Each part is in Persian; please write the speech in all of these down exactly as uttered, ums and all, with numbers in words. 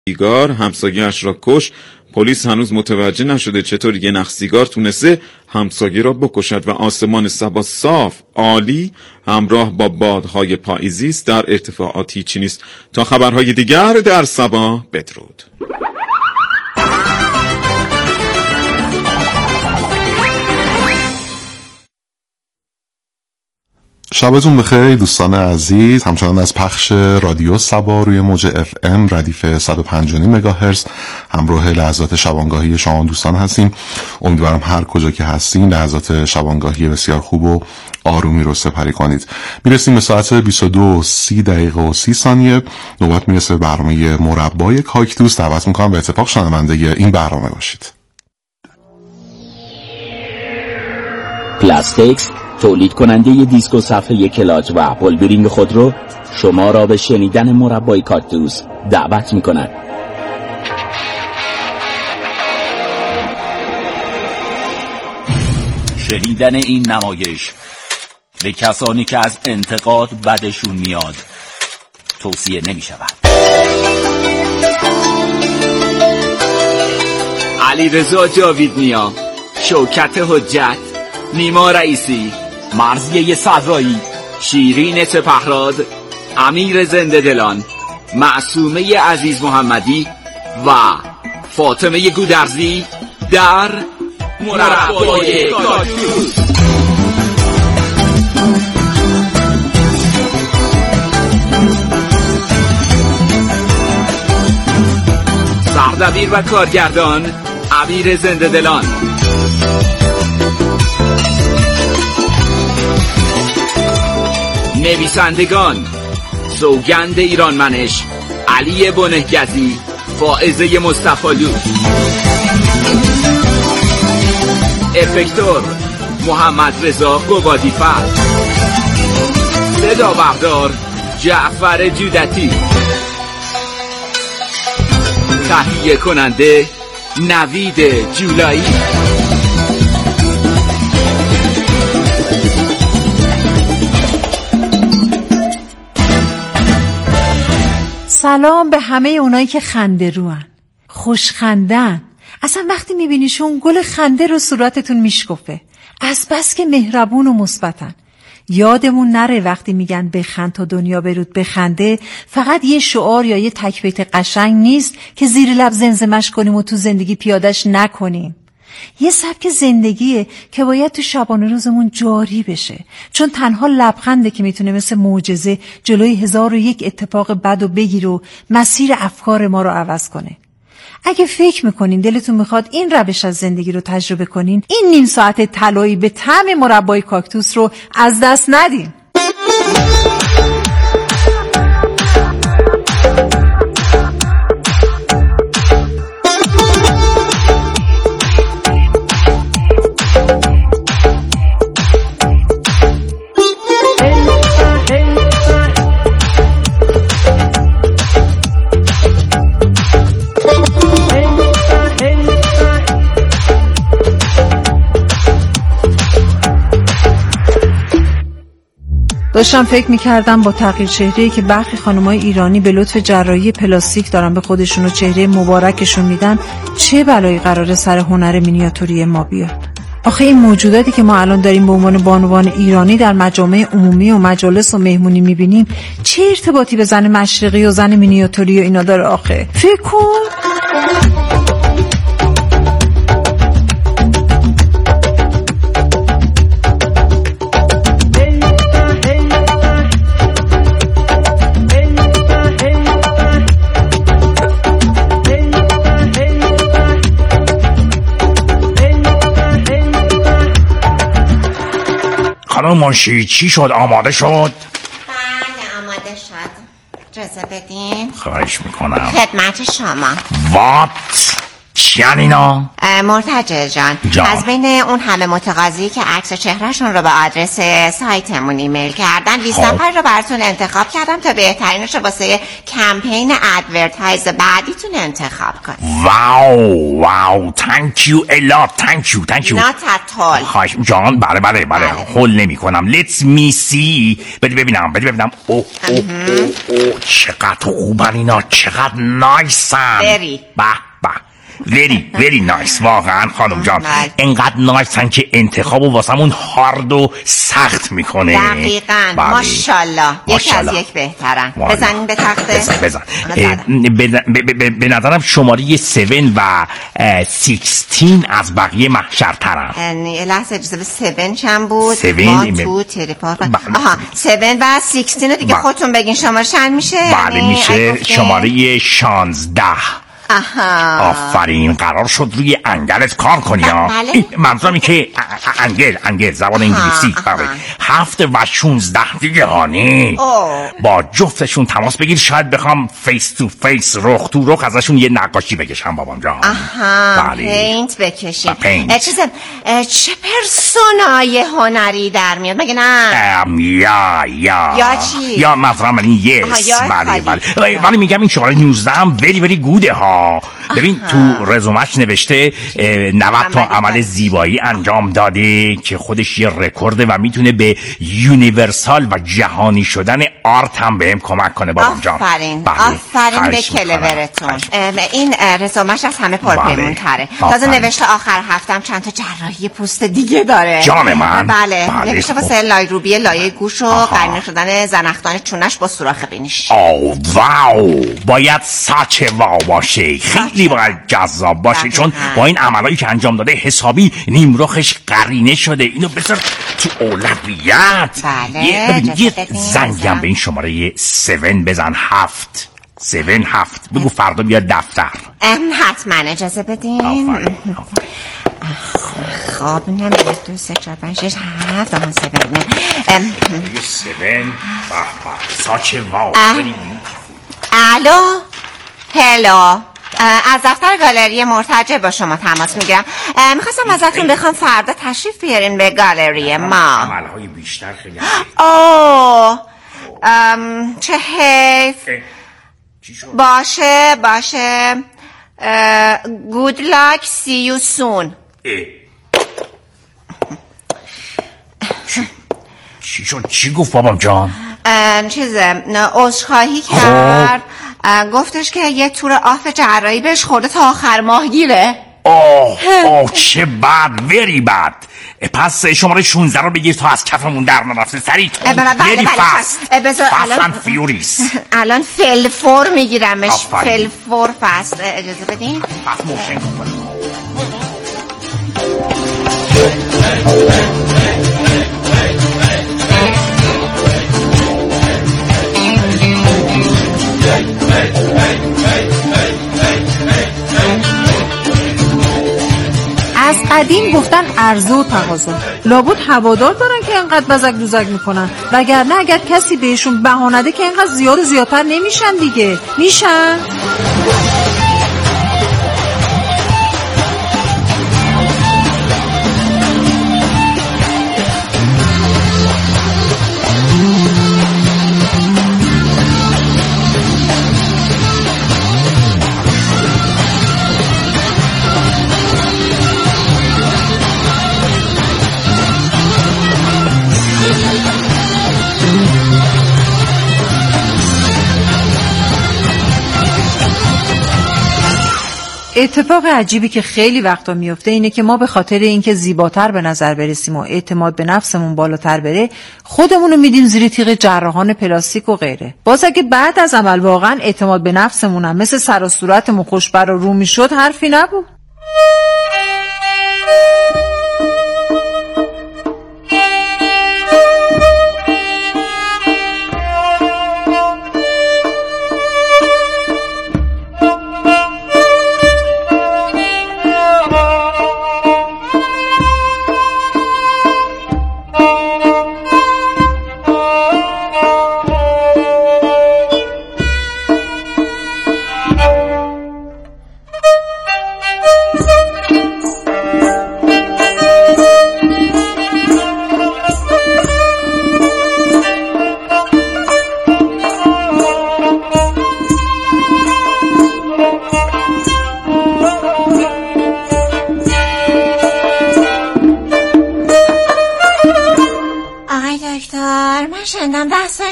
سیگار همسایه‌اش را کش. پلیس هنوز متوجه نشده چطور یه نخ سیگار تونسته همسایه را بکشد و آسمان صبا صاف عالی همراه با بادهای پاییزی است. در ارتفاعاتی چی نیست. تا خبرهای دیگر در صبا بدرود. شبتون بخیر دوستان عزیز. همچنان از پخش رادیو صبا روی موج اف ام ردیف صد و پنج و نیم مگاهرتز همراه لحظات شبانگاهی شما دوستان هستیم. امیدوارم هر کجا که هستین لحظات شبانگاهی بسیار خوب و آرومی رو سپری کنید. میرسیم به ساعت بیست و دو سی دقیقه و سی ثانیه. نوبت میرسه به برنامه مربای کاکتوس. دعوت میکنم به اتفاق شنونده این برنامه باشید. پلاستیکس تولید کننده دیسکو صفحه کلاج و پولبرینگ خودرو شما را به شنیدن مربای کاکتوس دعوت می کند. شنیدن این نمایش به کسانی که از انتقاد بدشون میاد توصیه نمی شود. علیرضا جاویدنیا، شوکت حجت، نیما رئیسی، مرضیه صدرایی، شیرین سپهراد، امیر زنده دلان، معصومه عزیز محمدی و فاطمه گودرزی در مربای کاکتوس. سردبیر و کارگردان امیر زنده دلان. نویسندگان سوگند ایرانمنش، علی بنهگزی، فائزه مصطفالو. افکتور محمد رضا قبادیفر. صدا بردار جعفر جودتی. تهیه کننده نوید جولایی. سلام به همه اونایی که خنده روان، خوش خندن. اصلا وقتی میبینیشون گل خنده رو صورتتون میشکفه، از بس که مهربون و مثبتن. یادمون نره وقتی میگن بخند تا دنیا برود بخنده فقط یه شعار یا یه تک بیت قشنگ نیست که زیر لب زمزمش کنیم و تو زندگی پیادش نکنیم. یه سبک زندگیه که باید تو شبانه روزمون جاری بشه، چون تنها لبخنده که میتونه مثل معجزه جلوی هزار و یک اتفاق بد و بگیره و مسیر افکار ما رو عوض کنه. اگه فکر میکنین دلتون میخواد این روش از زندگی رو تجربه کنین، این نیم ساعت طلایی به طعم مربای کاکتوس رو از دست ندین. داشتم فکر میکردم با تغییر چهره‌ای که برخی خانم‌های ایرانی به لطف جراحی پلاستیک دارن به خودشون و چهره مبارکشون میدن، چه بلایی قراره سر هنر مینیاتوری ما بیاد. آخه این موجوداتی که ما الان داریم به عنوان بانوان ایرانی در مجامع عمومی و مجالس و مهمونی میبینیم چه ارتباطی به زن مشرقی و زن مینیاتوری و اینا داره؟ آخه فکر کن. خانم منشی چی شد؟ آماده شد؟ بله آماده شد. اجازه بدین. خواهش میکنم. خدمت شما. وات؟ چیان اینا؟ مرتجع جان. جان از بین اون همه متقاضی که عکس چهرهشون رو به آدرس سایتمون ایمیل کردن بیست نفر رو براتون انتخاب کردم تا بهترینش رو واسه کمپین ادورتایز بعدیتون انتخاب کنید. واو واو thank you a lot thank you thank you not at all. خواهش جان بله بله بله هول نمی کنم. Let's me see. بده ببینم بده ببینم. اوه اوه اوه چقدر خوبن اینا، چقدر نایسن. بری به به وری وری نایس واقعا خانم جان. انقدر نایسن که انتخابو واسمون هارد و سخت میکنه. دقیقاً ماشاءالله یکی از یک بهترن. بزنین به تخته. بزن بزن به نظرم شماره هفت و شانزده از بقیه محشرترن. یه لحظه اجازه به هفت چند بود؟ هفت تو تریپار آها هفت و شانزده دیگه خودتون بگین شماره چند میشه؟ بله میشه شماره شانزده. آفرین قرار شد روی انگلت کار کنی ها. منظورمی که انگل انگل زبان انگلیسی. هفت و شونزده دیگه هانی با جفتشون تماس بگیر، شاید بخوام فیس تو فیس رخ تو رخ ازشون یه نقاشی بکشم بابام جان. آها پینت بکشیم. چیز چه پرسونای هنری در میاد مگه نه؟ یا یا یا چی؟ یا مثلا من یس بله بله ولی میگم این شماره نوزده هم وری وری گوده ها. ببین تو رزومش نوشته نود تا عمل زیبایی انجام داده که خودش یه رکورده و میتونه به یونیورسال و جهانی شدن آرت هم بهم کمک کنه بابام جان. آفرین آفرین به کلورتون. این رزومش از همه پرپیمون تره. تازه نوشته آخر هفتم چند تا جراحی پوست دیگه داره. جان من بله نوشته واسه لایروبی لایه گوش و قرنه شدن زنخدان چونش با سوراخ بینیش. آو واو باید ساچ واو باشه، خیلی باید جذاب باشه چون با این عملایی که انجام داده حسابی نیمرخش قرینه شده. اینو بذار تو اولویت. بله یه, یه زنگم به این شماره هفت بزن. هفت سون هفت بگو فردا بیاد دفتر. حتما اجازه بدین. خب نم یک دو سه چهار پنج شش هفت آن سون سون ساچه واو. الو هلو از دفتر گالری مرتجع با شما تماس میگیرم. میخواستم ازتون بخوام فردا تشریف بیارین به گالری ما. عملهای بیشتر خیلی. اوه چه حیف. باشه باشه good luck see you soon. چی شد چی گفت بابام جان؟ چیزه عذرخواهی کرد. گفتش که یه تور آف جراحی بهش خورده تا آخر ماه گیره. اوه اوه چه بد وری بد. پس شماره شانزده رو بگیر تا از کفمون در نرفته. سریع وری فست فست فیوریس. الان فلفور میگیرمش. فلفور فست. اجازه بدین فست موشن کنم. از قدیم گفتن عرضه و تقاضا، لابد هوادار دارن که اینقدر بزک دوزک میکنن، وگرنه اگر کسی بهشون بها نده که اینقدر زیاد و زیادتر نمیشن دیگه. میشن؟ اتفاق عجیبی که خیلی وقتا میفته اینه که ما به خاطر اینکه زیباتر به نظر برسیم و اعتماد به نفسمون بالاتر بره خودمونو میدیم زیر تیغ جراحان پلاستیک و غیره. باز اگه بعد از عمل واقعا اعتماد به نفسمون هم مثل سر و صورتمون خوشبر و رو میشد حرفی نبود.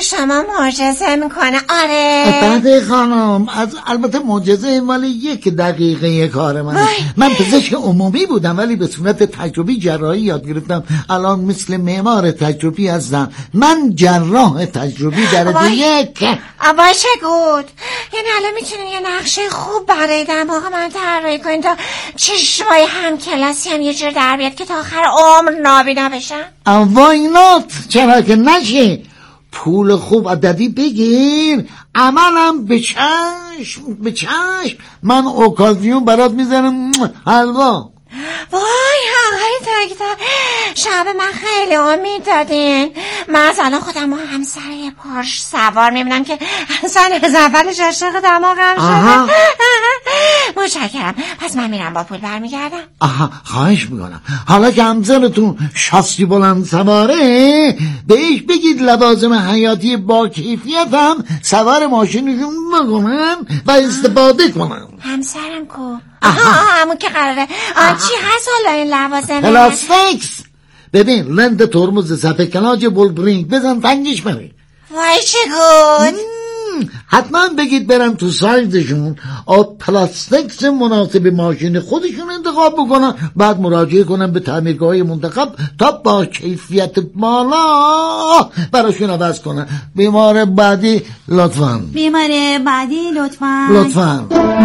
شما معجزه میکنه. آره بله خانم، از البته معجزه ولی یک دقیقه کار من. من پزشک عمومی بودم ولی به صورت تجربی جراحی یاد گرفتم. الان مثل معمار تجربی هستم. من جراح تجربی درجه یک. باشه گود، یعنی الان میتونین یه نقشه خوب برای دماغ من طراحی کنین تا چشمای هم کلاسی هم یه جور در بیاد که تا آخر عمر نابینا بشن؟ وای نات، چرا که نشه. پول خوب عددی بگیر، عملم به چشم به چشم. من اوکازیون برات میزنم حلوا. وای آقای دکتر، شب من خیلی امید دادین. من از الان خودم همسر یه پارش سوار میبینم که اصلا از اولش عاشق دماغم شده. متشکرم. پس من میرم با پول برمیگردم. آها، خواهش میکنم حالا که همسرتون شاسی بلند سواره بهش بگید لوازم حیاتی با کیفیت هم سوار ماشینشون بکنن و استفاده کنن. همسرم کو؟ آها همون که قراره. آه چی هست حالا این لوازم؟ پلاستیکس. ببین لند ترمز صفحه کلاج بولبرینگ بزن تنگش بره. وای چه گود. حتما بگید برن تو سایزشون آب پلاستیکس مناسب ماشین خودشون انتخاب بکنن، بعد مراجعه کنن به تعمیرگاه منتخب تا با کیفیت بالا براشون عوض کنن. بیمار بعدی لطفاً. بیمار بعدی لطفاً. لطفاً.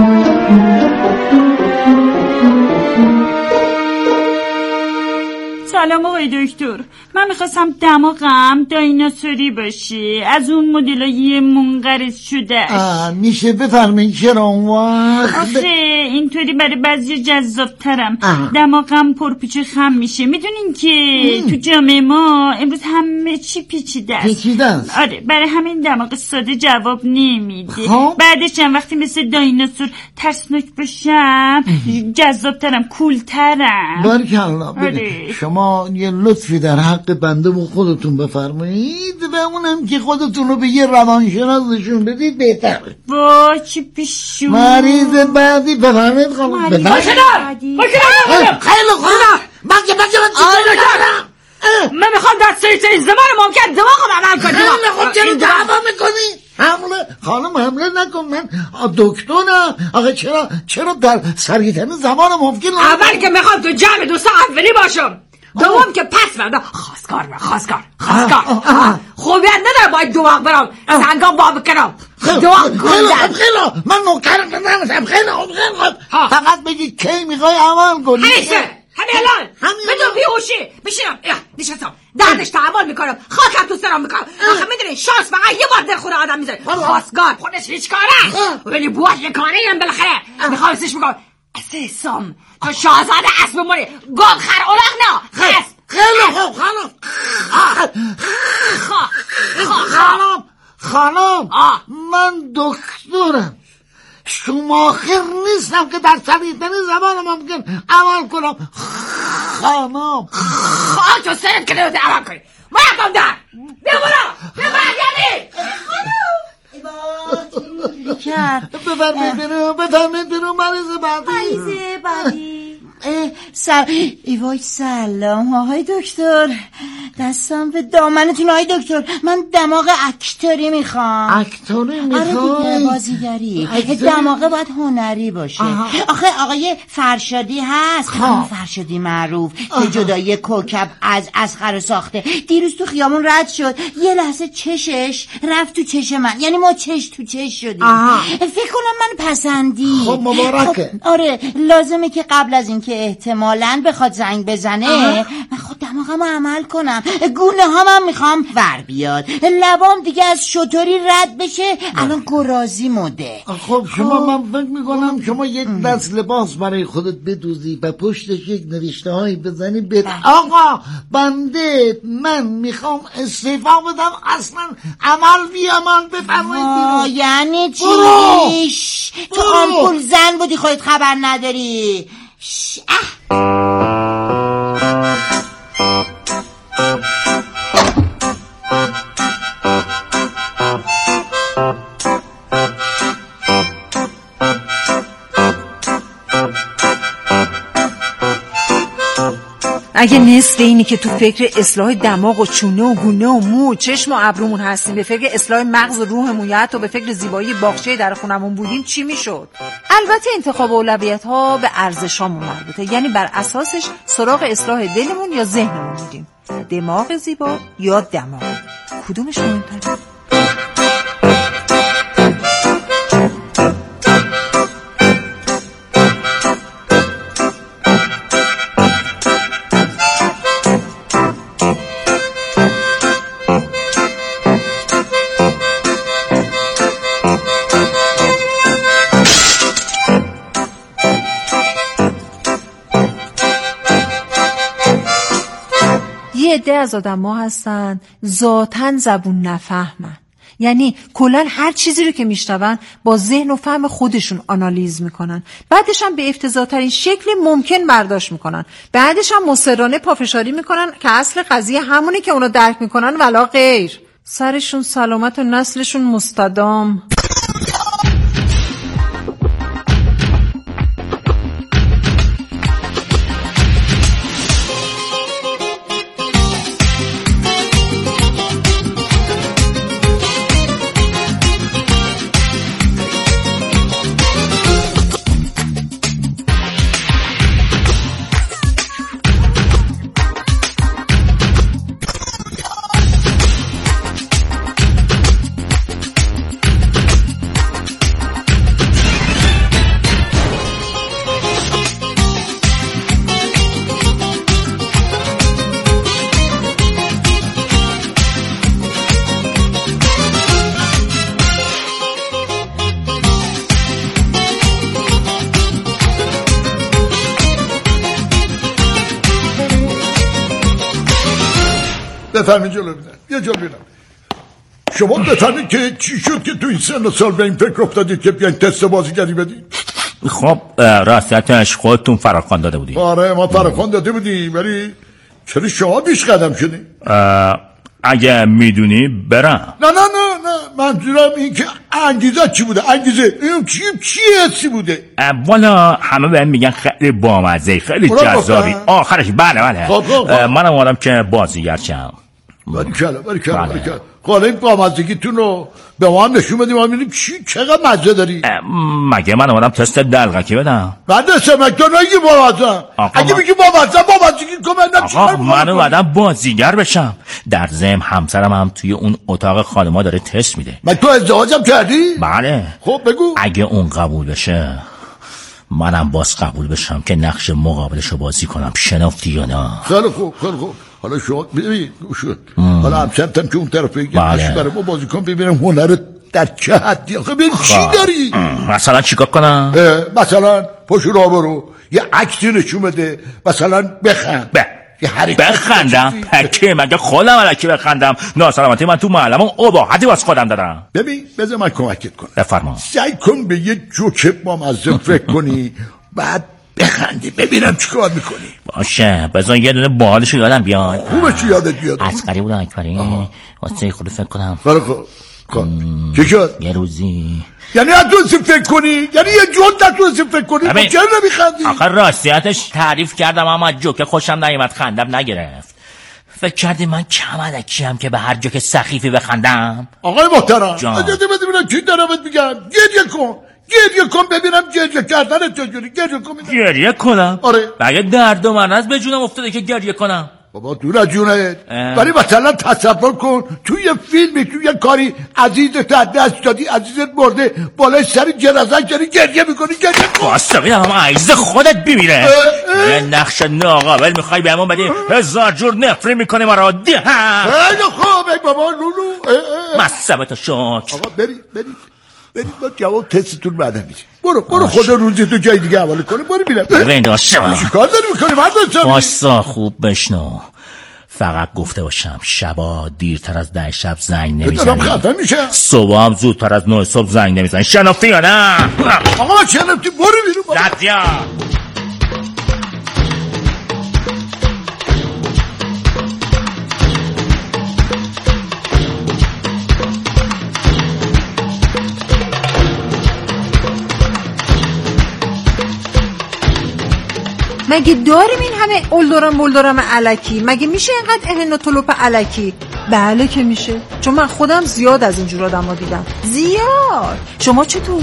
سلام آقای دکتر، من میخواستم دماغم دایناسوری باشه، از اون مدلای منقرض شده. میشه بفرمایید چرا اون وقت؟ آخه اینطوری برای بعضی جذابترم. دماغم پرپیچ خم میشه. میدونین که ام. تو جامعه ما امروز همه چی پیچیده است. پیچیده است؟ آره، برای همین دماغ ساده جواب نمیده. بعدش هم وقتی مثل دایناسور ترسناک باشم جذابترم، کولترم. بارکالله. آره. شما یه لطفی در حق بنده و خودتون بفرمایید و اونم که خودتون رو به یه روانشناس نشون بدید بهتره. با چی پیشون مریض بعدی بفرمایید خانم. مریض بعدی خیلی خوب. من که بچه من چیزی نکردم. من میخوام در سریعترین زمان ممکن دماغم عمل کنم. خیلی خوب. چرا دعوا میکنی؟ حمله خانم حمله نکن. من دکترم. آخه چرا چرا در سریعترین زمان ممکن؟ اول که میخوام تو جمع دوستا اولی باشم، دوم که پس بردم خواستگار برم. خواستگار خواستگار خوبیت نداره باید دماغ برم سنگام با بکنم. دماغ گلدن. خیلی من نوکرم نمیشم. خیلی خوب خیلی خوب. فقط بگید کی میخوای عمل کنی؟ همیشه همین الان بدون بیهوشی بشینم نشستم دردش تحمل میکنم، خاکم تو سرم میکنم. آخه میدونی شانس فقط یه بار دل خونه آدم میذاره. خواستگار خودش هیچ کاره ولی بواش یه کاره هم بالاخره میخوام سیش میکنم. اساسم تو شاهزاده اسب موری گل خر اولاق نه خست. خیلی خوب خانم. خانم خانم من دکترم، شماخر نیستم که در سریعترین زمان ممکن عمل کنم. خانم خواه تو سرت که نمیده عمل کنی. باید کن در بیا برا بیا برگردی. بفرمید برو بفرمید برو مریض بعدی. مریض بعدی. سل... ای وای سلام آقای دکتر، دستم به دامنتون آقای دکتر. من دماغ اکتوری میخوام. اکتوری میخوام؟ آره دیگه بازیگری. دماغ باید هنری باشه. آها. آخه آقای فرشادی هست، خانم فرشادی معروف که جدایی کوکب از اسخر ساخته. دیروز تو خیامون رد شد، یه لحظه چشش رفت تو چش من، یعنی ما چش تو چش شدیم. فکر کنم من پسندی. خب مبارکه. خب آره لازمه که قبل از اینکه احتمالاً بخواد زنگ بزنه آه. من خود دماغمو عمل کنم. گونه هامم میخوام ور بیاد، لبام دیگه از شطوری رد بشه. الان گرازی مده. خب شما من فکر میکنم شما یک دست لباس برای خودت بدوزی و پشتش یک نوشته هایی بزنی بد... آقا بنده من میخوام استعفا بدم، اصلا عمل بی عمل بفرمایید. یعنی چیش تو آمپول زن بودی خودت خبر نداری. اگه نصف اینی که تو فکر اصلاح دماغ و چونه و گونه و مو و چشم و ابرومون هستیم به فکر اصلاح مغز و روحمون یا حتی به فکر زیبایی باغچه در خونمون بودیم چی میشد؟ البته انتخاب اولویت ها به ارزشامون مربوطه، یعنی بر اساسش سراغ اصلاح دلمون یا ذهنمون میریم. دماغ زیبا یا دماغ، کدومش مهمتره؟ یه عده از آدم ها هستن ذاتن زبون نفهمن، یعنی کلن هر چیزی رو که میشنون با ذهن و فهم خودشون آنالیز میکنن، بعدش هم به افتضاح‌ترین شکل ممکن برداشت میکنن، بعدش هم مصرانه پافشاری میکنن که اصل قضیه همونی که اونا درک میکنن ولا غیر. سرشون سلامت و نسلشون مستدام. بفرمین جلو بیدن یه جلو بیدن شما بفرمین که چی شد که تو این سن سال به این فکر افتادید که بیاین تست بازیگری بدید؟ خب راستیتش خودتون فراخوان داده بودید. آره ما فراخوان داده بودیم، ولی چرا شما بیش قدم شدید؟ اگه میدونی برم. نه نه نه نه منظورم این که انگیزه چی بوده؟ انگیزه این چی چی حسی بوده؟ والا همه بهم میگن خیلی بامزه، خیلی جذابی. آخرش بله بله منم اومدم که بازیگر شم. باریکلا باریکلا باریکلا. حالا این بامزگیتون رو به ما هم نشون بدیم، ما ببینیم چی چقدر مزه داری. مگه من اومدم تست دلغکی بدم؟ بعد سمک تو نگی بامزه. اگه میگی بامزه بامزگی کن من آقا من اومدم بازیگر بشم. در ضمن همسرم هم توی اون اتاق خانما داره تست میده. من تو ازدواجم کردی؟ بله. خب بگو. اگه اون قبول بشه منم باز قبول بشم که نقش مقابلشو بازی کنم. شناختی یا نه؟ خیلی خوب خیلی خوب. حالا شما ببین شد حالا همسرتم که اون طرف بگه بله. برای ما بازی کن ببینم هنر در چه حدی. آخه ببین چی داری؟ مثلا چیکار کنم؟ مثلا پشت را برو یه عکسی نشون بده، مثلا بخند ب... بخندم؟ پکه مگه خودم الکی بخندم؟ ناسلامتی من تو معلمون اباحتی باز خودم دادم. ببین بذار من کمکت کنم. بفرما. سعی کن به یه جوک با مزه فکر کنی بعد بخندی ببینم چی کار میکنی. باشه بذار یه دونه باحالشو یادم بیاد. خوبه چی یادت بیاد؟ عسکری بودم اکبری واسه خود فکر کنم. خیلی خوب چی شد؟ یه روزی یعنی نتونستی فکر کنی؟ یعنی یه جون نتونستی فکر کنی؟ ببین چرا نمیخندی؟ آخه راستیتش تعریف کردم اما جوک خوشم نیومد خندم نگرفت. فکر کردی من کم علکیم که به هر جوک سخیفی بخندم؟ آقای محترم اجازه بده ببینم چی دارم میگم. گریه کن گریه کن ببینم گریه کردن چجوری. گریه کن ببینم. گریه کنم؟ آره. مگه درد و مرض به جونم افتاده که گریه کنم؟ بابا دور از جونت. ولی مثلا تصور کن توی یه فیلمی توی یه کاری عزیزت از دست دادی، عزیزت مرده، بالای سر جنازه داری گریه میکنی. گریه کن واسه ببینم همه عزیز خودت بمیره. یه نقش ناقابل میخوای به همون بدی هزار جور نفری میکنی مرا ده. خیلی خوب ای بابا لولو مصبه تا شک. آقا بری بری بری با جواب تستتون بعدم میشه. برو برو خدا روزی تو جای دیگه حواله کنه. برو ببینم ببین داشتم چی کار داری میکنی من داشتم. واسه خوب بشنو، فقط گفته باشم شبا دیرتر از ده شب زنگ نمیزنی، خفه میشه. صبح هم زودتر از نه صبح زنگ نمیزنی. شنفتی یا نه؟ آقا شنفتی برو بیرون. ردیا مگه داریم این همه اولدورم بولدورم الکی؟ مگه میشه اینقدر اهن و طلوپ الکی؟ بله که میشه، چون من خودم زیاد از اینجور آدم ها دیدم، زیاد. شما چطور؟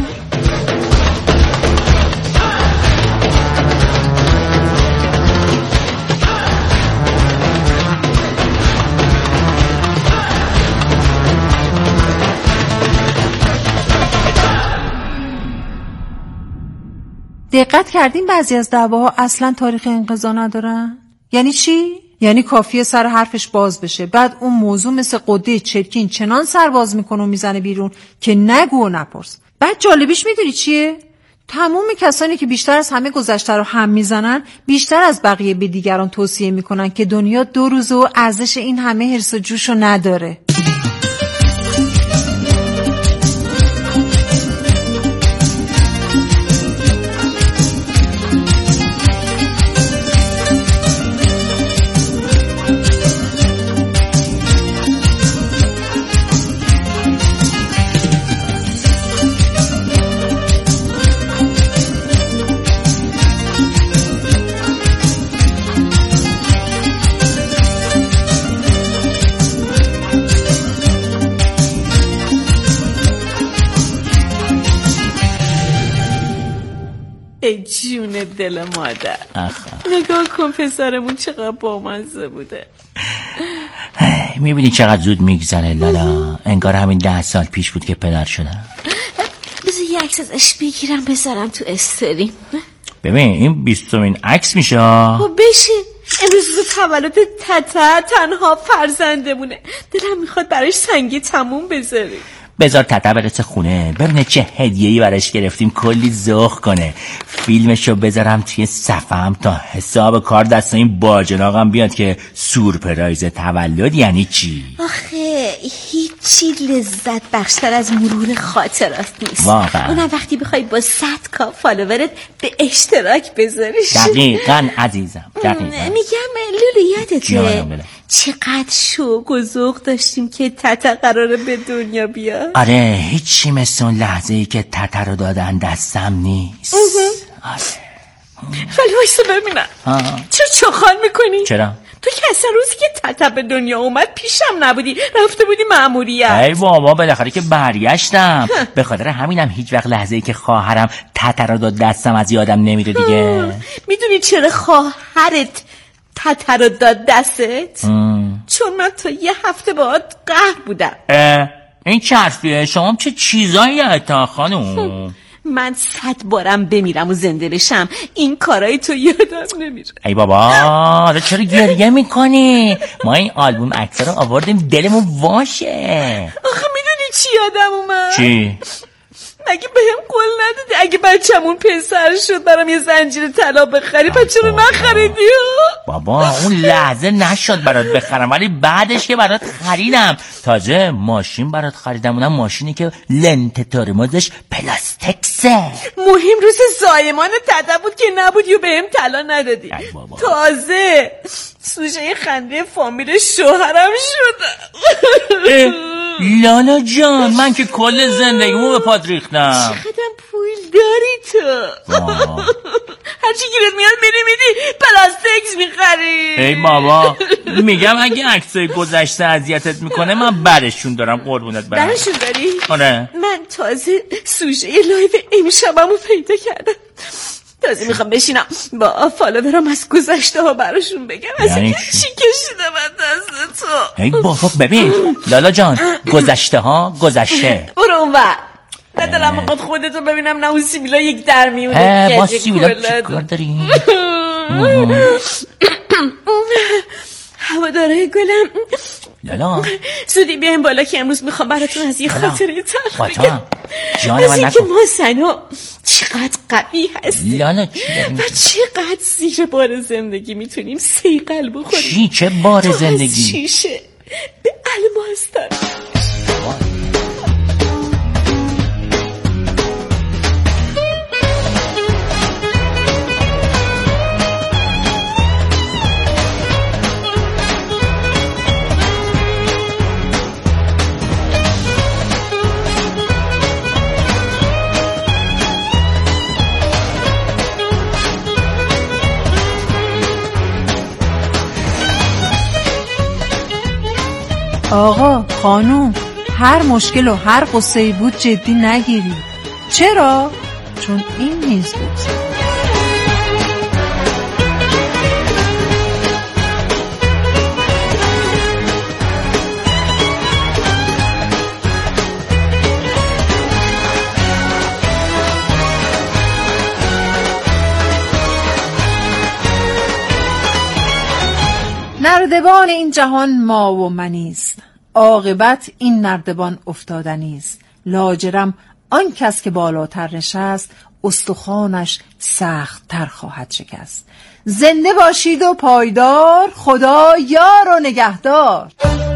دقت کردین بعضی از دعواها اصلا تاریخ انقضا ندارن؟ یعنی چی؟ یعنی کافیه سر حرفش باز بشه، بعد اون موضوع مثل قده چرکین چنان سر باز میکنه و میزنه بیرون که نگو و نپرس. بعد جالبیش میدونی چیه؟ تمام کسانی که بیشتر از همه گذشته رو هم میزنن بیشتر از بقیه به دیگران توصیه میکنن که دنیا دو روزه و ارزش این همه حرص و جوشو نداره. ای جون دل مادر، نگاه کن پسرمون چقدر بامزه بوده. میبینی چقدر زود میگذره لالا، انگار همین ده سال پیش بود که پدر شدم. بذار یه عکس ازش بگیرم بذارم تو استریم. ببین این بیستمین عکس میشه. خب بشه، امروز روز تولد تتا تنها فرزندمونه، دلم میخواد براش سنگی تموم بذاری. بذار تتا برسه خونه ببینه چه هدیه‌ای براش گرفتیم، کلی ذوق کنه. فیلمشو بذارم توی صفم تا حساب کار دست این باجناقم بیاد که سورپرایز تولد یعنی چی. آخه هیچی لذت بخشتر از مرور خاطرات نیست، واقعا. اونم وقتی بخوای با صد کا فالوورت به اشتراک بذاریش. دقیقاً عزیزم، دقیقاً. میگم لولو یادته چقدر شوق و ذوق داشتیم که تتا قراره به دنیا بیاد؟ آره، هیچی مثل اون لحظه ای که تتا رو دادن دستم نیست. آره. ولی وایسا ببینم چرا چخال میکنی؟ چرا؟ تو که اصلا روزی که تتا به دنیا اومد پیشم نبودی، رفته بودی مأموریت. ای بابا بالاخره که برگشتم. به خاطر همینم هیچ وقت لحظه ای که خواهرم تتا رو داد دستم از یادم نمیره دیگه. میدونی چرا خواهرت تتا رو داد دستت؟ ام. چون من تا یه هفته باهات قهر بودم. این چرفیه شما چه چیزایی اتا خانم؟ من صد بارم بمیرم و زنده بشم این کارای تو یادم نمیره. ای بابا چرا گریه میکنی؟ ما این آلبوم عکس رو آوردیم دلمون واشه. آخه میدونی چی یادم اومد؟ چی؟ مگه بهم قول ندادی اگه بچه‌مون پسر شد برام یه زنجیر طلا بخری؟ پس چرا نخریدی؟ بابا اون لحظه نشد برات بخرم، ولی بعدش که برات خریدم. تازه ماشین برات خریدم، اونم ماشینی که لنت ترمزش پلاستیکسه. مهم روز زایمان تتا بود که نبودی و بهم طلا ندادی. تازه سوژه خنده فامیل شوهرم شدم. لالا جان من که کل زندگیمو به پات ریختم. چقدرم پول داری تو؟ هرچی گیرت میاد میری میدی پلاستیکس میخری. ای بابا میگم اگه عکسای گذشته اذیتت میکنه من برشون دارم، قربونت برم. برشون داری؟ آره. من تازه سوژه لایو امشبمو پیدا کردم، تازه میخوام بشینم با فالوورام از گذشته ها براشون بگم یعنی چی کشیده من دست تو. ای بابا ببین لالا جان گذشته ها گذشته. برو اون وقت ندارم بخواد خودتو ببینم نه اون سیبیلا یک در میونه. با سیبیلا چی کار داری؟ هواداره گلم لالا زودی بیایم بالا که امروز میخوام براتون از یه خاطره تلخ بگم. جان من نکن. ما سنا چقدر قوی هستی لالا چی داریم؟ و چقدر زیر بار زندگی میتونیم سیقل بخوریم. چی چه بار زندگی؟ از شیشه به الماس دارم. آقا خانوم، هر مشکل و هر قصه‌ای بود جدی نگیری. چرا؟ چون این میز بود. نردبان این جهان ما و منیست، عاقبت این نردبان افتادنیست. لاجرم آن کس که بالاتر نشست، استخوانش سخت تر خواهد شکست. زنده باشید و پایدار، خدا یار و نگهدار.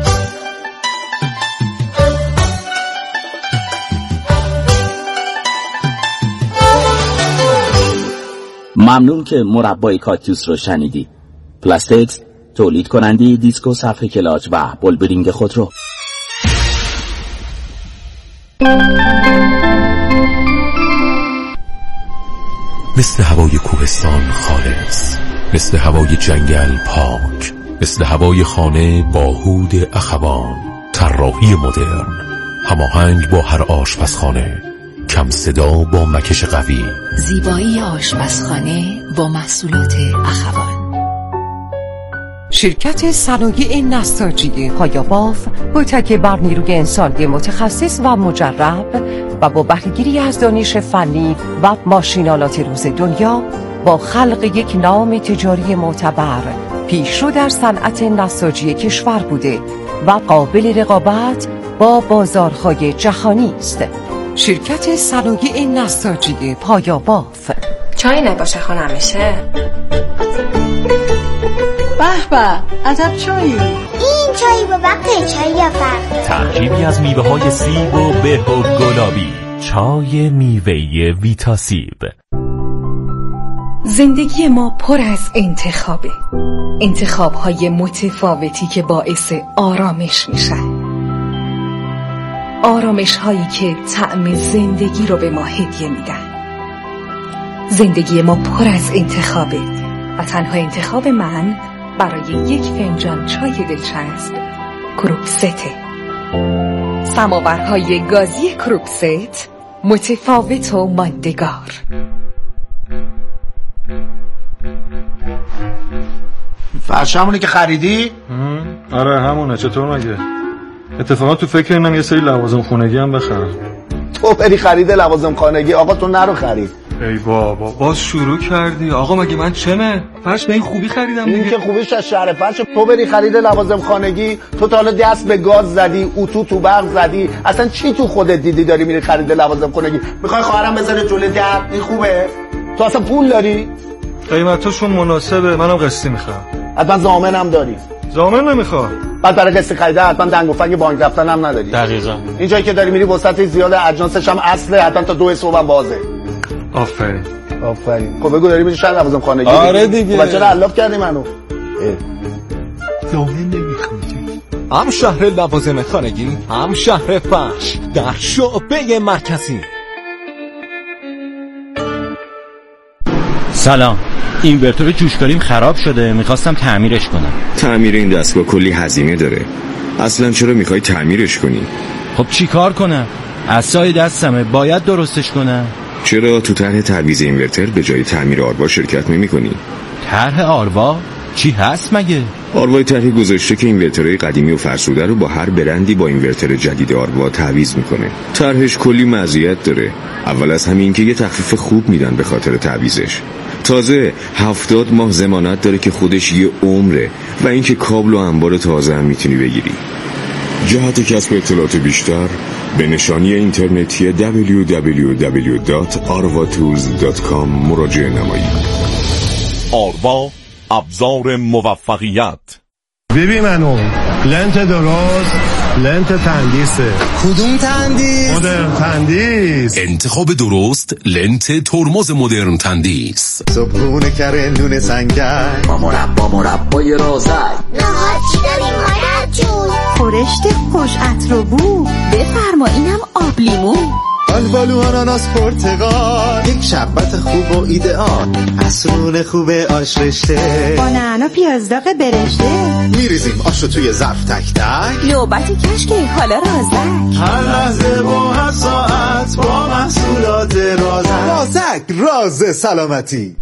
ممنون که مربای کاکتوس رو شنیدی. پلاستکس تولید کننده دیسکو صفحه کلاج و بولبرینگ خودرو. مثل هوای کوهستان خالص، مثل هوای جنگل پاک، مثل هوای خانه با هود اخوان. طراحی مدرن، هماهنگ با هر آشپزخانه، کم صدا با مکش قوی. زیبایی آشپزخانه با محصولات اخوان. شرکت صنایع نساجی پایاباف با تکیه بر نیروی انسانی متخصص و مجرب و با بهره‌گیری از دانش فنی و ماشینالات روز دنیا، با خلق یک نام تجاری معتبر پیشرو در صنعت نساجی کشور بوده و قابل رقابت با بازارهای جهانی است. شرکت صنایع نساجی پایاباف. چای نباشه خانم میشه؟ به به، عجب چایی. این چای با وقت چای یا فرق. ترکیبی از میوه های سیب و به و گلابی. چای میوه ویتا سیب. زندگی ما پر از انتخابه، انتخاب‌های متفاوتی که باعث آرامش میشن، آرامش هایی که طعم زندگی رو به ما هدیه میدن. زندگی ما پر از انتخابه و تنها انتخاب من برای یک فنجان چای دلچسب کروکسته. سماورهای گازی کروکست، متفاوت و ماندگار. فرش همونه که خریدی؟ آره همونه. چطور مگه؟ اتفاقا تو فکر اینم یه سری لوازم خونگی هم بخرم. تو بری خرید لوازم خانگی؟ آقا تو نرو خرید. ای بابا باز شروع کردی. آقا مگه من چمه؟ فرش به این خوبی خریدم دیگه. این که خوبیش از شهر فرش. تو بری خرید لوازم خانگی، تو تا حالا دست به گاز زدی، اتو تو برق زدی، اصلا چی تو خودت دیدی داری میری خرید لوازم خانگی؟ میخوای خواهرم بذاره جلوی در؟ این خوبه؟ تو اصلا پول داری؟ قیمتاشون مناسبه، منم قسطی میخوام. حتما ضامنم داری؟ ضامن نمیخوام. بعد برای قسط خریده حتما دنگ و فنگ بانک رفتن هم نداری. دقیقاً. این جایی که داری میری وسط زیاد اجناسش هم اصله، حتما تا دو صبح هم بازه. آفرین. آفرین. خب بگو داری میری شهر لوازم خانگی؟ آره دیگه. خب چرا علاف کردی منو؟ ضامن نمیخوام. هم شهر لوازم خانگی، هم شهر فرش در شعبه مرکزی. سلام، اینورتور جوشکاریم خراب شده، میخواستم تعمیرش کنم. تعمیر این دستگاه کلی هزینه داره. اصلا چرا میخوای تعمیرش کنی؟ خب چی کار کنم؟ عصای دستمه، باید درستش کنم. چرا تو طرح تعویض اینورتر به جای تعمیر آروا شرکت نمی کنی؟ طرح آروا؟ چی هست مگه؟ آروای طرحی گذاشته که اینورترهای قدیمی و فرسوده رو با هر برندی با اینورتر جدید آروا تعویض میکنه. طرحش کلی مزیت داره. اول از همین که یه تخفیف خوب میدن به خاطر تعویضش. تازه هفتاد ماه ضمانت داره که خودش یه عمره و اینکه کابل و انبار تازه هم میتونی بگیری. جهت کسب اطلاعات بیشتر به نشانی اینترنتی دبلیو دبلیو دبلیو دات آروا تولز دات کام مراجعه نمایید. آروا، ابزار موفقیت. ببین منو لنت درست، لنت تندیسه. کدوم تندیس؟ مدرن تندیس. انتخاب درست، لنت ترمز مدرن تندیس. صبحونه کره نون سنگر با مربا مربای رازک. نهار چی داریم مادر جون؟ خورشت خوش عطر و بو. بفرما اینم آب لیمو. آلبالو آناناس پرتقال، یک شربت خوب و ایدئال، عصرون خوب آش رشته، با نعنا پیاز داغ برشته، میریزیم آشو توی ظرف تک تک، نوبتی کشکی حالا رازک، هر لحظه و هر ساعت با محصولات رازک. رازک، راز سلامتی.